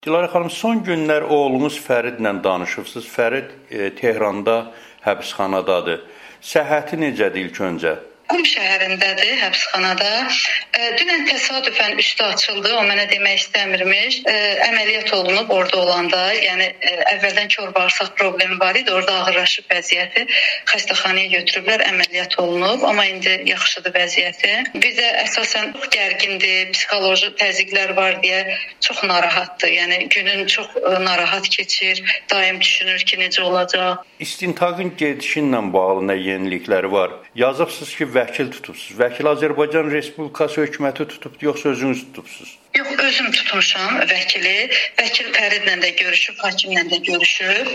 Dilarə xanım, son günlər oğlunuz Fəridlə danışıbsınız. Fərid Tehranda həbsxanadadır. Səhhəti necədir ilk öncə? Qum şəhərindədir, həbsxanada. Dünən təsadüfən üstü açıldı, o mənə demək istəmirmiş. Əməliyyat olunub orada olanda, yəni əvvəldən kor bağırsaq problemi var idi, orada ağırlaşıb vəziyyəti. Xəstəxanaya götürüblər, əməliyyat olunub, amma indi yaxşıdır vəziyyəti. Bizə əsasən çox gərgindir, psixoloji təzyiqlər var deyə çox narahatdır. Yəni günün çox narahat keçir, daim düşünür ki, necə olacaq. İstintaqın gedişi ilə bağlı nə yenilikləri var? Yazıbsınız ki, vəkil tutubsunuz. Vəkil Azərbaycan Respublikası hökuməti tutubdu, yoxsa özünüz tutubsunuz? Yox, özüm tutmuşam vəkili. Vəkil Fəridlə də görüşüb, hakimlə də görüşüb.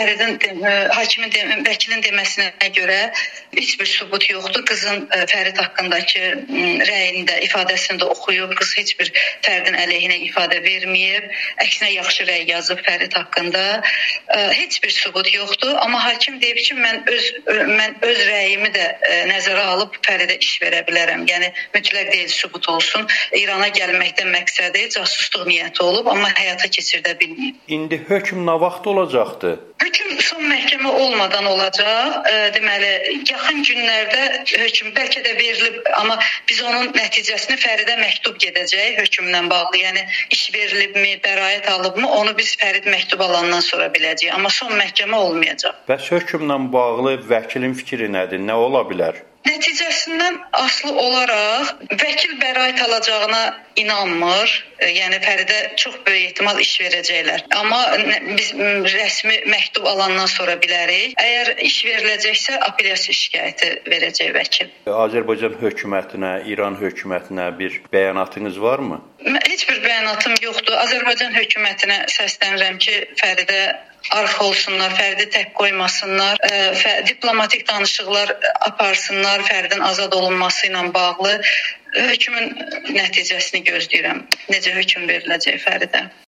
Vəkilin deməsinə görə heç bir sübut yoxdur. Qızın Fərid haqqındakı rəyini də, ifadəsini də oxuyub. Qız heç bir Fəridin əleyhinə ifadə verməyib. Əksinə yaxşı rəy yazıb Fərid haqqında. Heç bir sübut yoxdur. Amma hakim deyib ki, mən öz rəyimi də nəzərə alıb Fəridə iş verə bilərəm. Yəni mütləq deyil sübut olsun. İrana gəlməkdən məqsədi casusluq niyyəti olub, amma həyata keçirdə bilməyib. İndi hökm nə vaxt olacaqdır? Hökm son məhkəmə olmadan olacaq. Deməli, yaxın günlərdə hökm bəlkə də verilib, amma biz onun nəticəsini Fəridə məktub gedəcək hökmlə bağlı. Yəni iş verilibmi, bəraət alıbmı, onu biz Fərid məktub alandan sonra biləcəyik, amma son məhkəmə olmayacaq. Bəs hökmlə bağlı vəkilin fikri nədir? Nə ola bilər? Nəticəsindən asılı olaraq vəkil bəraət alacağına inanmır. Yəni Fəridə çox böyük ehtimal iş verəcəklər. Amma biz rəsmi məktub alandan sonra bilərik. Əgər iş veriləcəksə, apellyasiya şikayəti verəcək vəkil. Azərbaycan hökumətinə, İran hökumətinə bir bəyanatınız varmı? Heç bir bəyanatım yoxdur. Azərbaycan hökumətinə səslənirəm ki, Fəridə arx olsunlar, Fəridi tək qoymasınlar, diplomatik danışıqlar aparsınlar, Fəridin azad olunması ilə bağlı. Hökmün nəticəsini gözləyirəm. Necə hökm veriləcək Fəridə.